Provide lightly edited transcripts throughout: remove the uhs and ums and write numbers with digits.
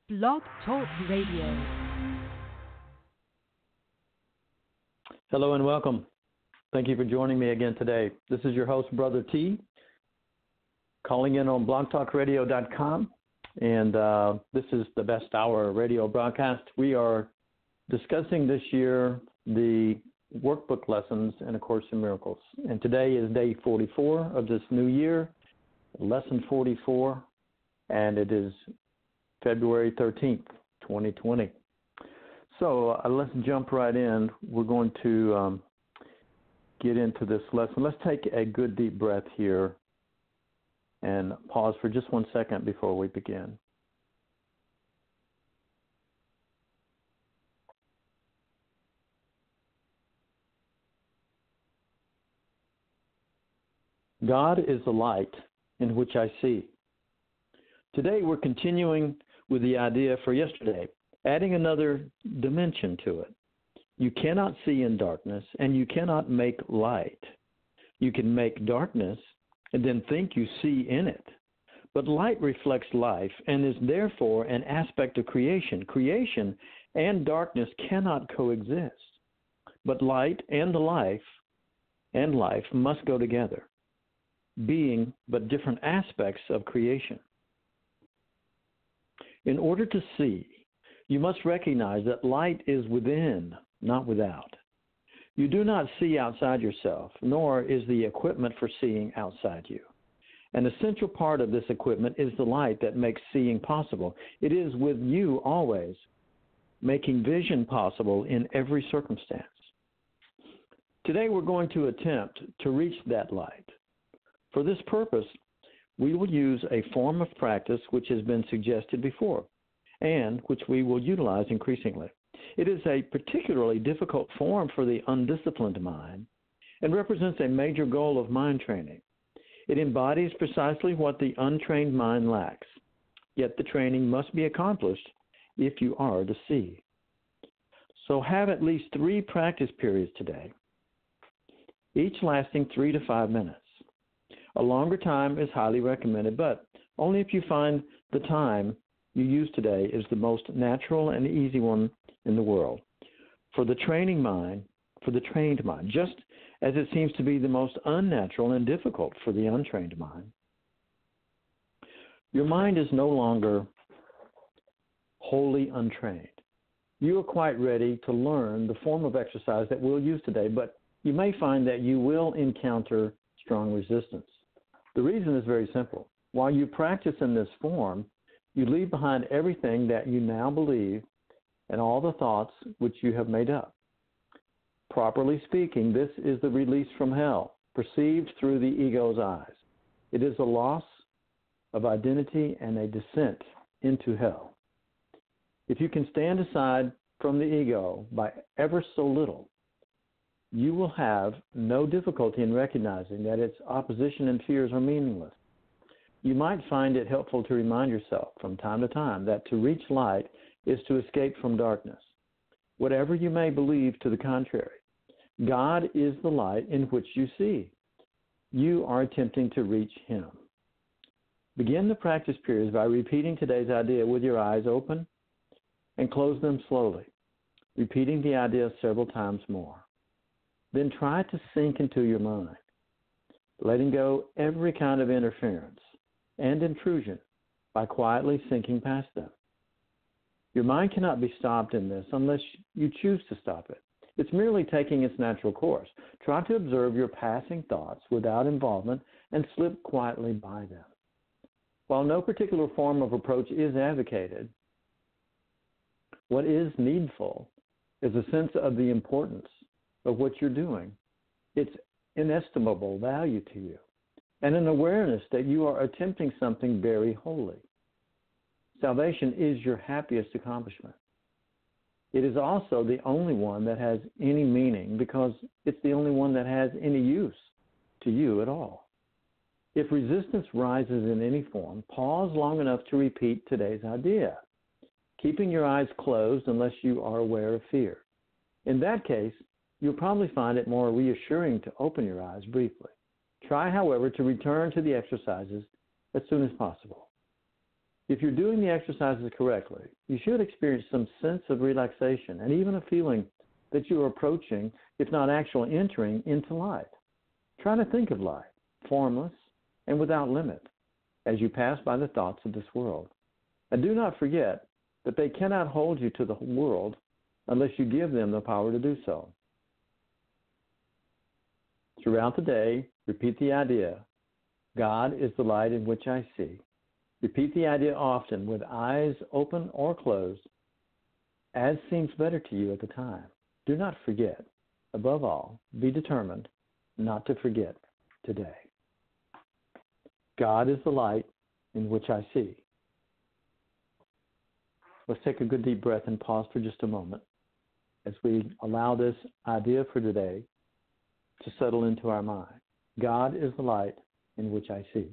Blog Talk Radio. Hello and welcome. Thank you for joining me again today. This is your host, Brother T, calling in on blogtalkradio.com. And this is the best hour radio broadcast. We are discussing this year the workbook lessons in A Course in Miracles. And today is day 44 of this new year, lesson 44, and it is February 13th, 2020. So let's jump right in. We're going to get into this lesson. Let's take a good deep breath here and pause for just 1 second before we begin. God is the light in which I see. Today we're continuing with the idea for yesterday, adding another dimension to it. You cannot see in darkness, and you cannot make light. You can make darkness and then think you see in it. But light reflects life and is therefore an aspect of creation. Creation and darkness cannot coexist. But light and life must go together, being but different aspects of creation. In order to see, you must recognize that light is within, not without. You do not see outside yourself, nor is the equipment for seeing outside you. An essential part of this equipment is the light that makes seeing possible. It is with you always, making vision possible in every circumstance. Today we're going to attempt to reach that light. For this purpose, we will use a form of practice which has been suggested before and which we will utilize increasingly. It is a particularly difficult form for the undisciplined mind and represents a major goal of mind training. It embodies precisely what the untrained mind lacks, yet the training must be accomplished if you are to see. So have at least 3 practice periods today, each lasting 3 to 5 minutes. A longer time is highly recommended, but only if you find the time you use today is the most natural and easy one in the world. For the trained mind, just as it seems to be the most unnatural and difficult for the untrained mind. Your mind is no longer wholly untrained. You are quite ready to learn the form of exercise that we'll use today, but you may find that you will encounter strong resistance. The reason is very simple. While you practice in this form, you leave behind everything that you now believe and all the thoughts which you have made up. Properly speaking, this is the release from hell, perceived through the ego's eyes. It is a loss of identity and a descent into hell. If you can stand aside from the ego by ever so little, you will have no difficulty in recognizing that its opposition and fears are meaningless. You might find it helpful to remind yourself from time to time that to reach light is to escape from darkness. Whatever you may believe to the contrary, God is the light in which you see. You are attempting to reach Him. Begin the practice periods by repeating today's idea with your eyes open and close them slowly, repeating the idea several times more. Then try to sink into your mind, letting go every kind of interference and intrusion by quietly sinking past them. Your mind cannot be stopped in this unless you choose to stop it. It's merely taking its natural course. Try to observe your passing thoughts without involvement and slip quietly by them. While no particular form of approach is advocated, what is needful is a sense of the importance of what you're doing, its inestimable value to you, and an awareness that you are attempting something very holy. Salvation is your happiest accomplishment. It is also the only one that has any meaning because it's the only one that has any use to you at all. If resistance rises in any form, pause long enough to repeat today's idea, keeping your eyes closed unless you are aware of fear. In that case, you'll probably find it more reassuring to open your eyes briefly. Try, however, to return to the exercises as soon as possible. If you're doing the exercises correctly, you should experience some sense of relaxation and even a feeling that you are approaching, if not actually entering, into light. Try to think of light, formless and without limit, as you pass by the thoughts of this world. And do not forget that they cannot hold you to the world unless you give them the power to do so. Throughout the day, repeat the idea, God is the light in which I see. Repeat the idea often with eyes open or closed, as seems better to you at the time. Do not forget. Above all, be determined not to forget today. God is the light in which I see. Let's take a good deep breath and pause for just a moment as we allow this idea for today to settle into our mind. God is the light in which I see.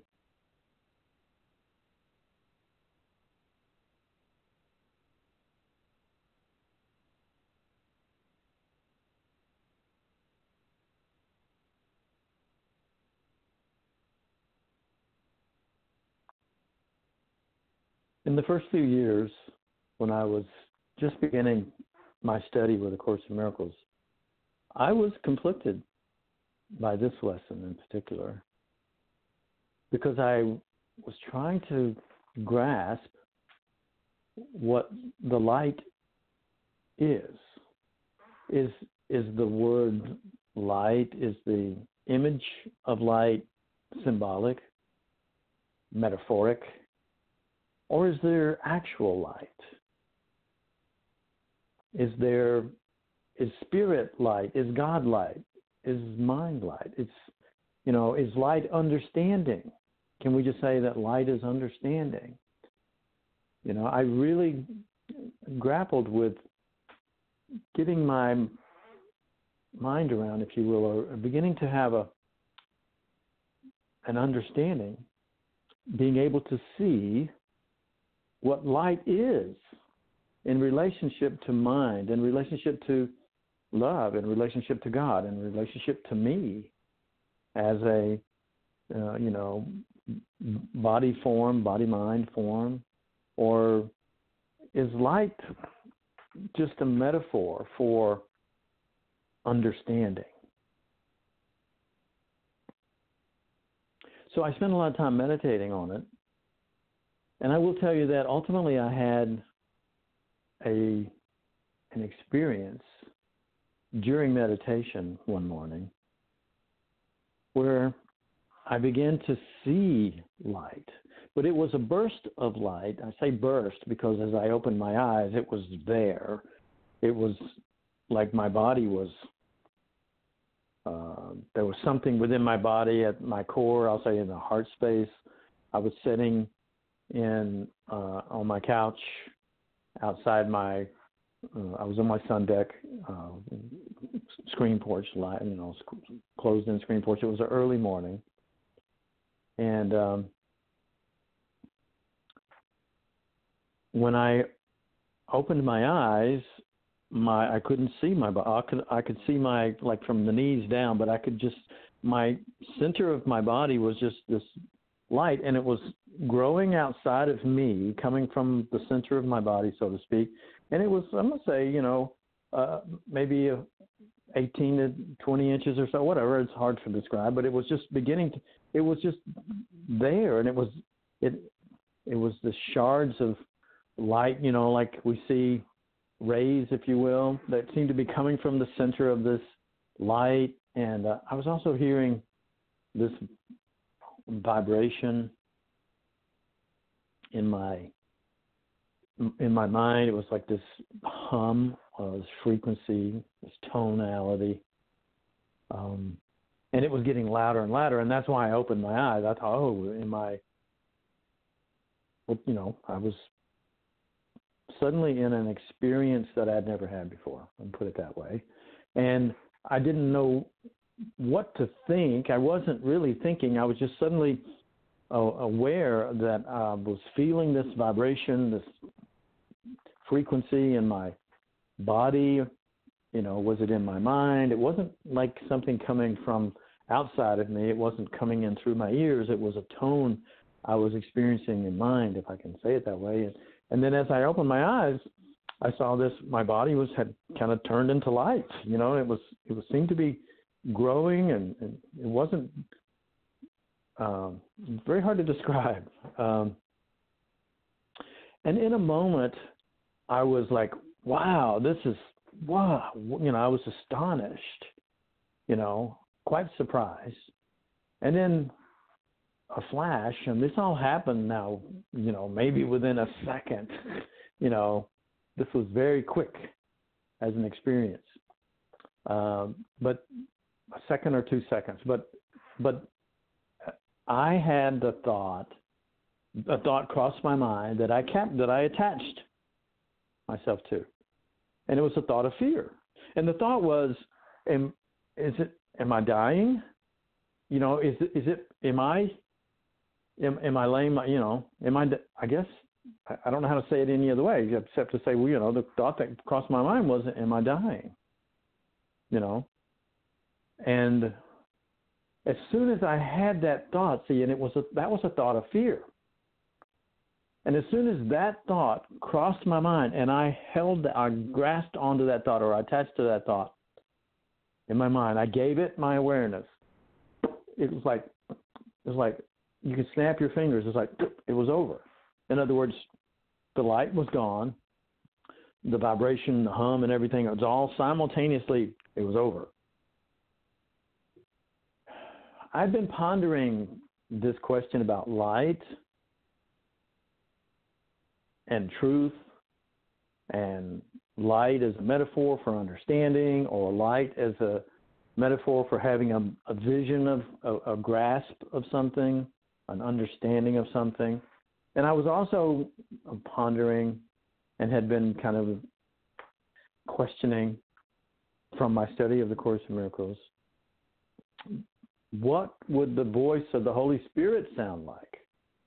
In the first few years, when I was just beginning my study with A Course in Miracles, I was conflicted by this lesson in particular because I was trying to grasp what the light is. Is the word light, is the image of light symbolic, metaphoric, or is there actual light? Is spirit light? Is God light? Is mind light? Is light understanding? Can we just say that light is understanding? I really grappled with getting my mind around, if you will, or beginning to have an understanding, being able to see what light is in relationship to mind, in relationship to love, in relationship to God, in relationship to me as a, body form, body-mind form, or is light just a metaphor for understanding? So I spent a lot of time meditating on it. And I will tell you that ultimately I had an experience during meditation one morning where I began to see light. But it was a burst of light. I say burst because as I opened my eyes, it was there. It was like my body was, there was something within my body at my core, I'll say in the heart space. I was sitting on my couch outside I was on my sun deck, screen porch light, closed in screen porch. It was an early morning. And when I opened my eyes, I couldn't see my body. I could see from the knees down, but my center of my body was just this light, and it was growing outside of me, coming from the center of my body, so to speak. And it was, I'm going to say, maybe 18 to 20 inches or so, whatever. It's hard to describe, but it was just it was just there, and it was the shards of light, like we see rays, if you will, that seemed to be coming from the center of this light. And I was also hearing this vibration in my mind. It was like this hum, this frequency, this tonality, and it was getting louder and louder. And that's why I opened my eyes. I thought, I was suddenly in an experience that I'd never had before, and put it that way. And I didn't know what to think. I wasn't really thinking. I was just suddenly aware that I was feeling this vibration, this frequency in my body. Was it in my mind? It wasn't like something coming from outside of me. It wasn't coming in through my ears. It was a tone I was experiencing in mind, if I can say it that way. And then as I opened my eyes, I saw this. My body had kind of turned into light. It was seemed to be growing, and it wasn't very hard to describe. And in a moment, I was like, wow, this is, wow. I was astonished, quite surprised. And then a flash, and this all happened now, maybe within a second, this was very quick as an experience. But a second or 2 seconds. But I had a thought crossed my mind that I attached myself to, and it was a thought of fear. And the thought was, am I dying? Am I lame? I guess I don't know how to say it any other way except to say, the thought that crossed my mind was, am I dying? And as soon as I had that thought, and that was a thought of fear. And as soon as that thought crossed my mind, and I grasped onto that thought, or I attached to that thought in my mind, I gave it my awareness. It was like you could snap your fingers. It's like it was over. In other words, the light was gone, the vibration, the hum, and everything. It was all simultaneously. It was over. I've been pondering this question about light and truth, and light as a metaphor for understanding, or light as a metaphor for having a vision of a grasp of something, an understanding of something. And I was also pondering and had been kind of questioning from my study of the Course in Miracles, what would the voice of the Holy Spirit sound like?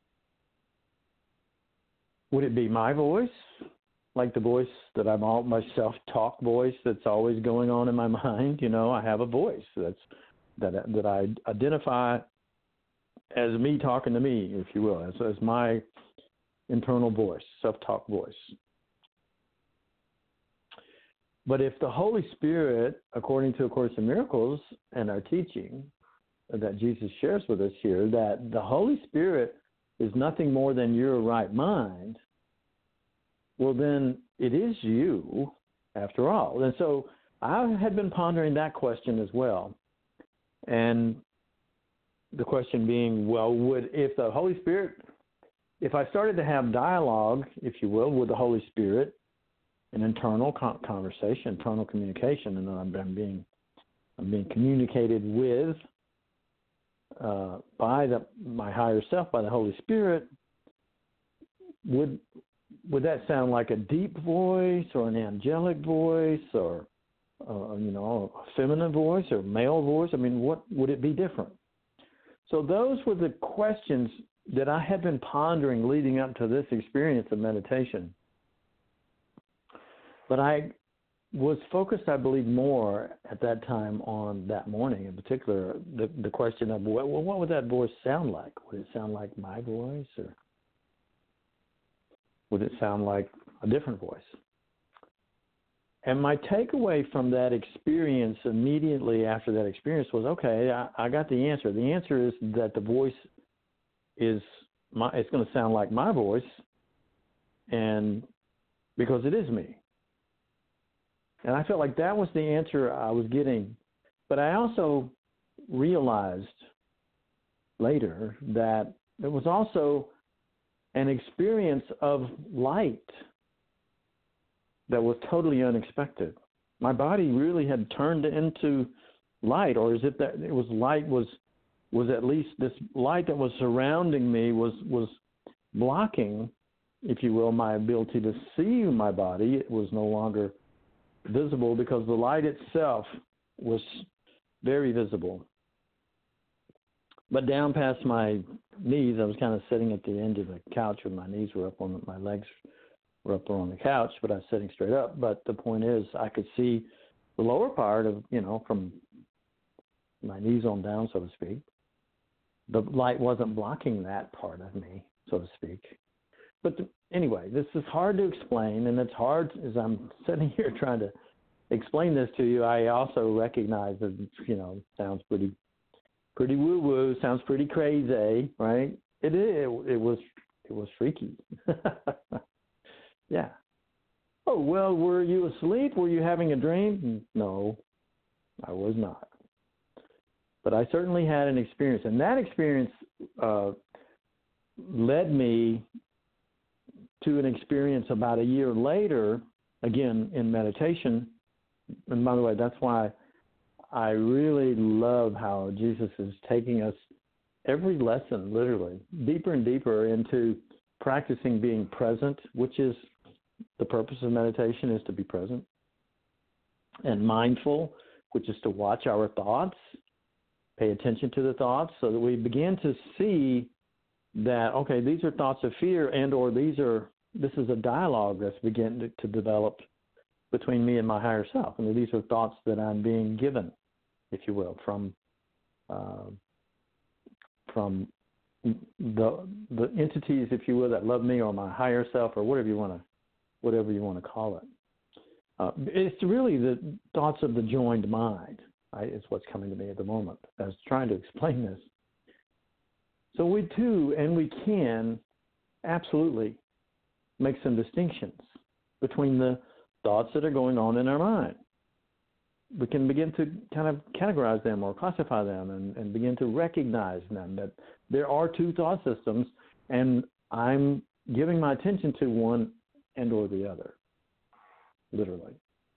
Would it be my voice, like the voice that my self-talk voice that's always going on in my mind? I have a voice that I identify as me talking to me, if you will, as my internal voice, self-talk voice. But if the Holy Spirit, according to A Course in Miracles and our teaching that Jesus shares with us here, that the Holy Spirit is nothing more than your right mind, well, then it is you after all. And so I had been pondering that question as well. And the question being, well, if the Holy Spirit, if I started to have dialogue, if you will, with the Holy Spirit, an internal conversation, internal communication, and I'm being communicated with by my higher self, by the Holy Spirit, would that sound like a deep voice, or an angelic voice, or a feminine voice, or male voice? I mean, what would it be different? So those were the questions that I had been pondering leading up to this experience of meditation. But I was focused, I believe, more at that time on that morning in particular, the question of, well, what would that voice sound like? Would it sound like my voice, or would it sound like a different voice? And my takeaway from that experience immediately after that experience was, okay, I got the answer. The answer is that the voice it's going to sound like my voice, and because it is me. And I felt like that was the answer I was getting. But I also realized later that it was also an experience of light that was totally unexpected. My body really had turned into light, or is it that it was light was at least this light that was surrounding me was blocking, if you will, my ability to see my body. It was no longer visible because the light itself was very visible. But down past my knees, I was kind of sitting at the end of the couch with my knees were up on my legs were up on the couch, but I was sitting straight up. But the point is, I could see the lower part of, from my knees on down, so to speak. the light wasn't blocking that part of me, so to speak. But anyway, this is hard to explain, and it's hard as I'm sitting here trying to explain this to you. I also recognize that, sounds pretty woo-woo, sounds pretty crazy, right? It was freaky. Yeah. Oh, well, were you asleep? Were you having a dream? No, I was not. But I certainly had an experience, and that experience led me to an experience about a year later, again, in meditation. And by the way, that's why I really love how Jesus is taking us every lesson, literally, deeper and deeper into practicing being present, which is the purpose of meditation, is to be present, and mindful, which is to watch our thoughts, pay attention to the thoughts, so that we begin to see that, okay, these are thoughts of fear, and or this is a dialogue that's beginning to develop between me and my higher self. And these are thoughts that I'm being given, if you will, from the entities, if you will, that love me, or my higher self, or whatever you want to call it. It's really the thoughts of the joined mind, right, is what's coming to me at the moment. I was trying to explain this. So we too, and we can absolutely make some distinctions between the thoughts that are going on in our mind. We can begin to kind of categorize them or classify them and begin to recognize them, that there are two thought systems, and I'm giving my attention to one and or the other, literally.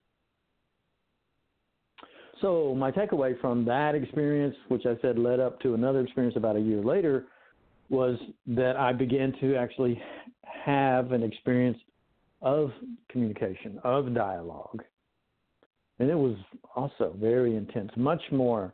So my takeaway from that experience, which I said led up to another experience about a year later, was that I began to actually have an experience of communication, of dialogue. And it was also very intense, much more,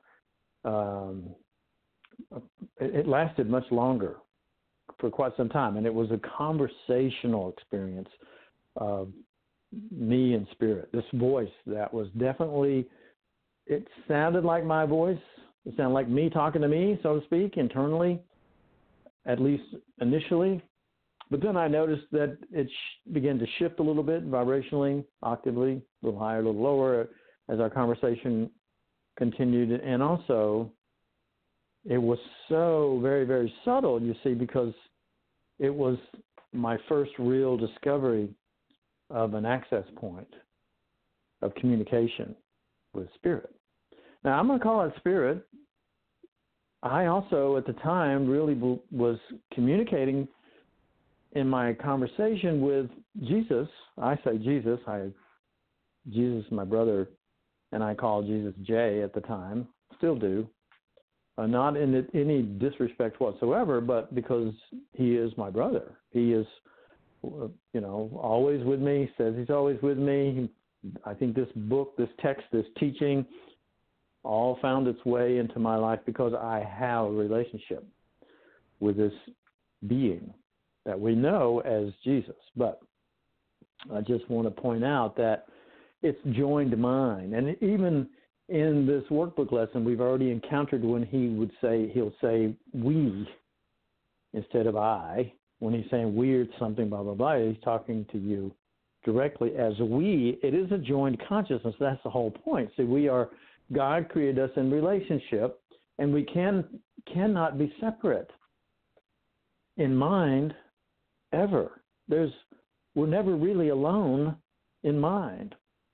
it lasted much longer, for quite some time. And it was a conversational experience of me and spirit. This voice that was definitely, it sounded like my voice. It sounded like me talking to me, so to speak, internally, at least initially. But then I noticed that it began to shift a little bit vibrationally, octavely, a little higher, a little lower as our conversation continued. And also, it was so very, very subtle, you see, because it was my first real discovery of an access point of communication with spirit. Now, I'm going to call it spirit. I also, at the time, really was communicating in my conversation with Jesus. I say Jesus. Jesus is my brother, and I called Jesus Jay at the time. Still do. Not in any disrespect whatsoever, but because he is my brother. He is, always with me, says he's always with me. I think this book, this text, this teaching all found its way into my life because I have a relationship with this being that we know as Jesus. But I just want to point out that it's joined mine. And even in this workbook lesson, we've already encountered when he'll say we instead of I. When he's saying weird something, blah, blah, blah, he's talking to you directly as we. It is a joined consciousness. That's the whole point. See, God created us in relationship, and we cannot be separate in mind ever. We're never really alone in mind.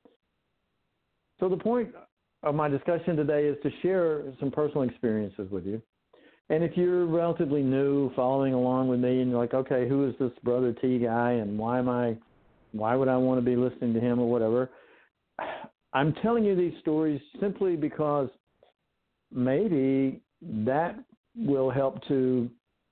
So the point of my discussion today is to share some personal experiences with you. And if you're relatively new, following along with me, and you're like, okay, who is this Brother T guy, and why would I want to be listening to him or whatever? I'm telling you these stories simply because maybe that will help to,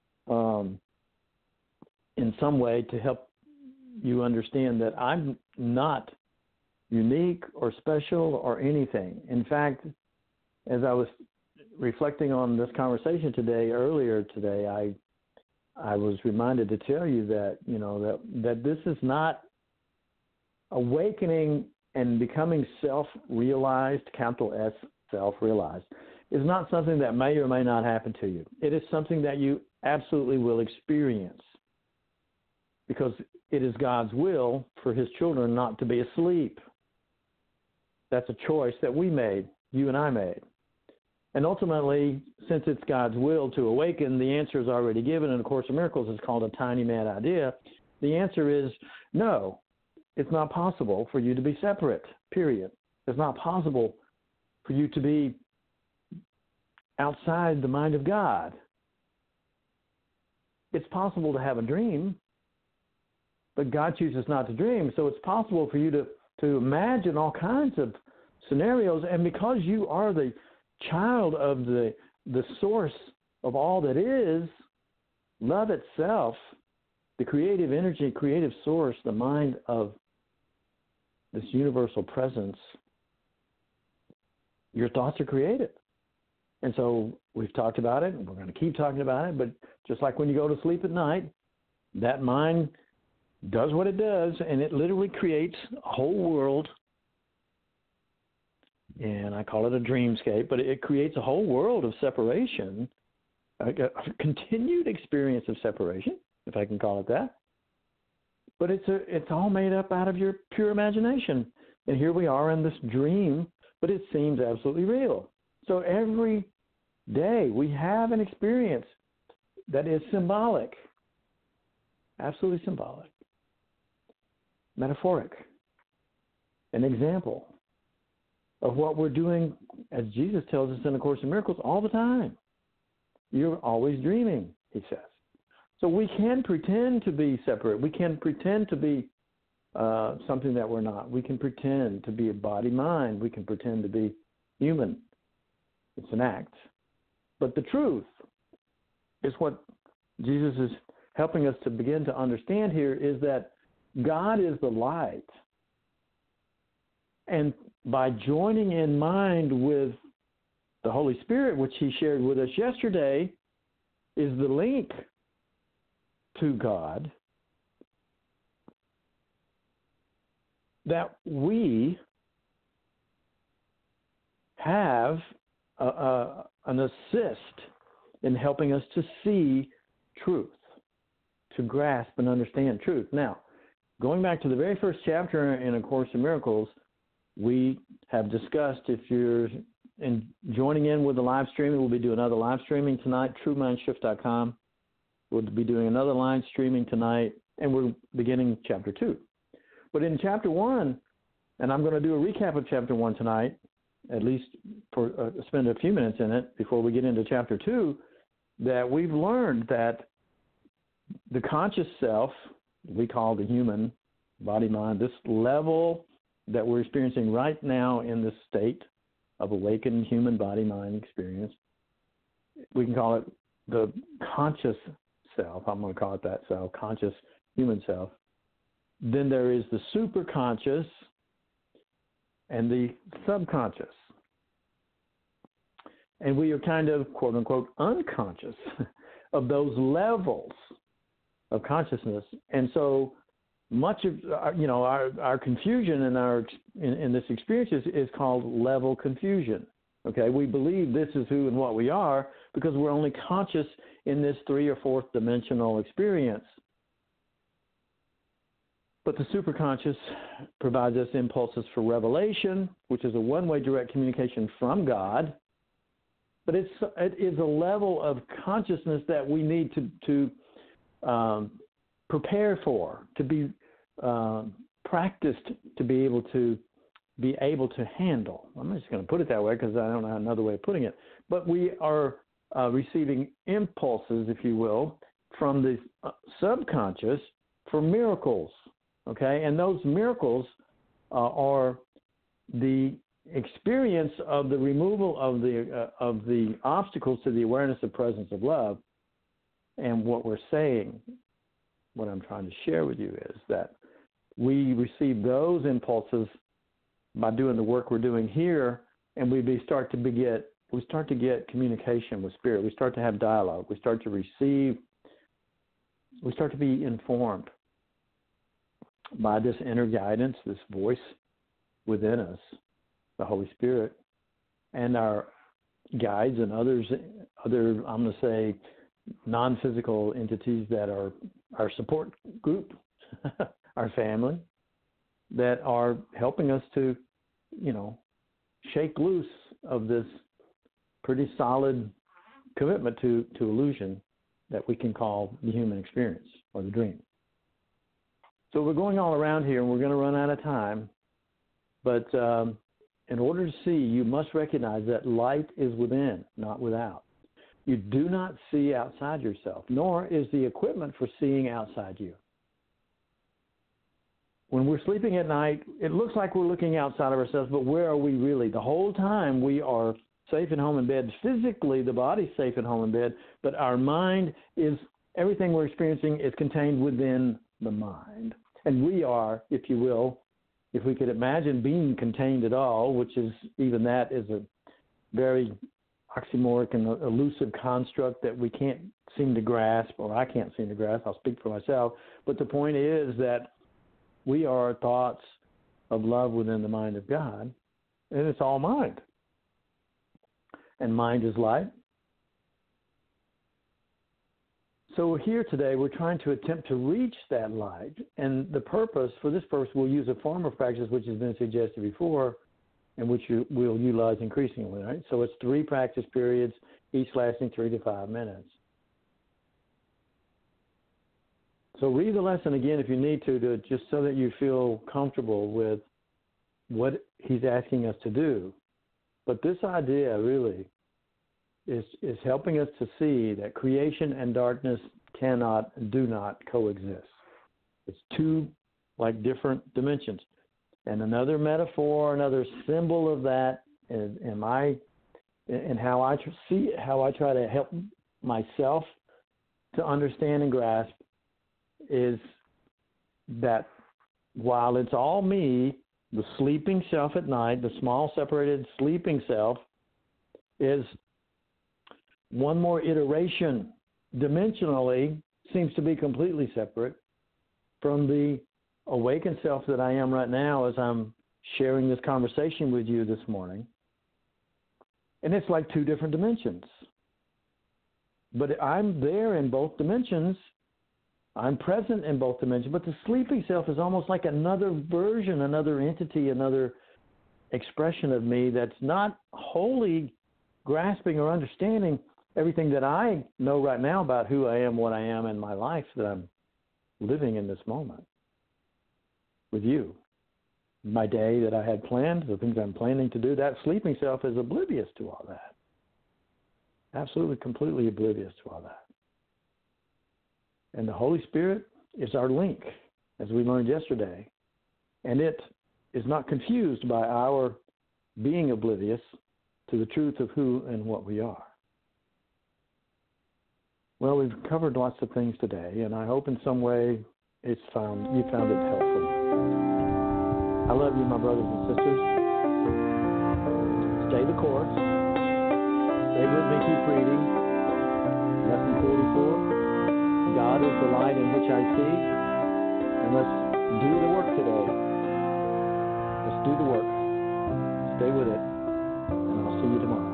in some way, to help you understand that I'm not unique or special or anything. In fact, as I was reflecting on this conversation earlier today, I was reminded to tell you that, that this is not awakening and becoming self-realized, capital S, self-realized, is not something that may or may not happen to you. It is something that you absolutely will experience, because it is God's will for his children not to be asleep. That's a choice that we made, you and I made. And ultimately, since it's God's will to awaken, the answer is already given. And A Course in Miracles is called a tiny mad idea. The answer is no. It's not possible for you to be separate, period. It's not possible for you to be outside the mind of God. It's possible to have a dream, but God chooses not to dream. So it's possible for you to imagine all kinds of scenarios. And because you are the child of the source of all that is, love itself, the creative energy, creative source, the mind of this universal presence, your thoughts are creative. And so we've talked about it, and we're going to keep talking about it, but just like when you go to sleep at night, that mind does what it does, and it literally creates a whole world, and I call it a dreamscape, but it creates a whole world of separation, a continued experience of separation, if I can call it that. But it's all made up out of your pure imagination. And here we are in this dream, but it seems absolutely real. So every day we have an experience that is symbolic, absolutely symbolic, metaphoric, an example of what we're doing, as Jesus tells us in A Course in Miracles, all the time. You're always dreaming, he says. So we can pretend to be separate. We can pretend to be something that we're not. We can pretend to be a body-mind. We can pretend to be human. It's an act. But the truth is what Jesus is helping us to begin to understand here, is that God is the light. And by joining in mind with the Holy Spirit, which he shared with us yesterday, is the link to God, that we have an assist in helping us to see truth, to grasp and understand truth. Now, going back to the very first chapter in A Course in Miracles, we have discussed, if you're joining in with the live streaming, we'll be doing another live streaming tonight, TrueMindShift.com. We'll be doing another live streaming tonight, and we're beginning Chapter 2. But in Chapter 1, and I'm going to do a recap of Chapter 1 tonight, at least for spend a few minutes in it before we get into Chapter 2, that we've learned that the conscious self, we call the human body-mind, this level that we're experiencing right now in this state of awakened human body-mind experience, we can call it the conscious self. I'm going to call it that self, conscious human self. Then there is the superconscious and the subconscious. And we are kind of, quote unquote, unconscious of those levels of consciousness. And so much of our confusion in this experience is called level confusion. Okay, we believe this is who and what we are because we're only conscious in this 3rd or 4th dimensional experience. But the superconscious provides us impulses for revelation, which is a one-way direct communication from God. But it is a level of consciousness that we need to prepare for, to be practiced, to be able to handle. I'm just going to put it that way because I don't know another way of putting it. But we are receiving impulses, if you will, from the subconscious for miracles. Okay, and those miracles are the experience of the removal of the obstacles to the awareness of presence of love. And what we're saying, what I'm trying to share with you, is that we receive those impulses by doing the work we're doing here, and we start to get communication with Spirit. We start to have dialogue. We start to receive. We start to be informed by this inner guidance, this voice within us, the Holy Spirit, and our guides and other, I'm going to say, non-physical entities that are our support group, our family, that are helping us to, shake loose of this pretty solid commitment to illusion that we can call the human experience or the dream. So we're going all around here, and we're going to run out of time. But in order to see, you must recognize that light is within, not without. You do not see outside yourself, nor is the equipment for seeing outside you. When we're sleeping at night, it looks like we're looking outside of ourselves, but where are we really? The whole time we are safe at home in bed. Physically, the body's safe at home in bed, but our mind is, everything we're experiencing is contained within the mind. And we are, if you will, if we could imagine being contained at all, which is, even that is a very oxymoronic and elusive construct that we can't seem to grasp, or I can't seem to grasp. I'll speak for myself. But the point is that we are thoughts of love within the mind of God, and it's all mind. And mind is light. So we're here today, we're trying to attempt to reach that light, and the purpose, for this purpose, we'll use a form of practice which has been suggested before, and which we'll utilize increasingly, right? So it's 3 practice periods, each lasting 3 to 5 minutes. So read the lesson again if you need to just so that you feel comfortable with what he's asking us to do. But this idea really is helping us to see that creation and darkness do not coexist. It's 2 different dimensions. And another metaphor, another symbol of that, and how I try to help myself to understand and grasp, is that while it's all me, the sleeping self at night, the small separated sleeping self, is one more iteration, dimensionally, seems to be completely separate from the awakened self that I am right now as I'm sharing this conversation with you this morning. And it's like 2 different dimensions. But I'm there in both dimensions. I'm present in both dimensions. But the sleeping self is almost like another version, another entity, another expression of me that's not wholly grasping or understanding everything that I know right now about who I am, what I am, and my life that I'm living in this moment with you. My day that I had planned, the things I'm planning to do, that sleeping self is oblivious to all that. Absolutely, completely oblivious to all that. And the Holy Spirit is our link, as we learned yesterday. And it is not confused by our being oblivious to the truth of who and what we are. Well, we've covered lots of things today, and I hope in some way you found it helpful. I love you, my brothers and sisters. Stay the course. Stay with me, keep reading. Lesson 44. God is the light in which I see. And let's do the work today. Let's do the work. Stay with it. And I'll see you tomorrow.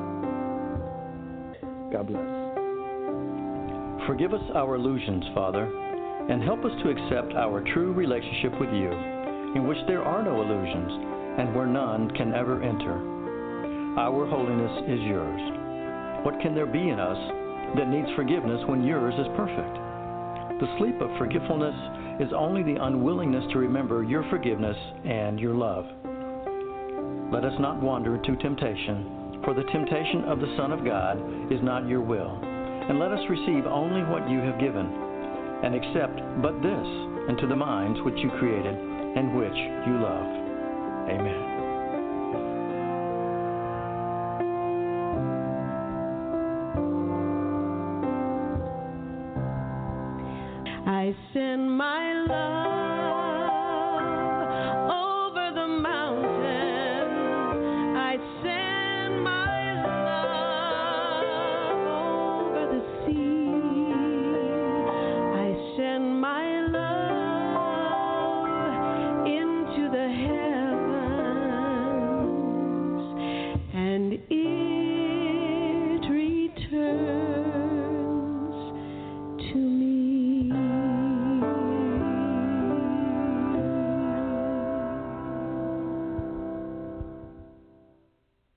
God bless. Forgive us our illusions, Father, and help us to accept our true relationship with you, in which there are no illusions, and where none can ever enter. Our holiness is yours. What can there be in us that needs forgiveness when yours is perfect? The sleep of forgetfulness is only the unwillingness to remember your forgiveness and your love. Let us not wander into temptation, for the temptation of the Son of God is not your will. And let us receive only what you have given, and accept but this into the minds which you created and which you love. Amen.